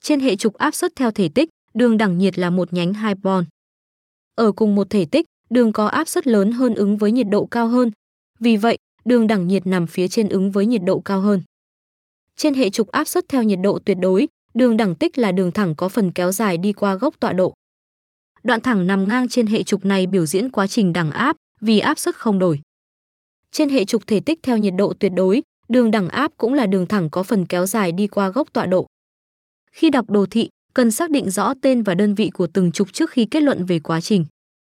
Trên hệ trục áp suất theo thể tích, đường đẳng nhiệt là một nhánh hyperbol. Ở cùng một thể tích, đường có áp suất lớn hơn ứng với nhiệt độ cao hơn. Vì vậy, đường đẳng nhiệt nằm phía trên ứng với nhiệt độ cao hơn. Trên hệ trục áp suất theo nhiệt độ tuyệt đối, đường đẳng tích là đường thẳng có phần kéo dài đi qua gốc tọa độ. Đoạn thẳng nằm ngang trên hệ trục này biểu diễn quá trình đẳng áp vì áp suất không đổi. Trên hệ trục thể tích theo nhiệt độ tuyệt đối, đường đẳng áp cũng là đường thẳng có phần kéo dài đi qua gốc tọa độ. Khi đọc đồ thị, cần xác định rõ tên và đơn vị của từng trục trước khi kết luận về quá trình.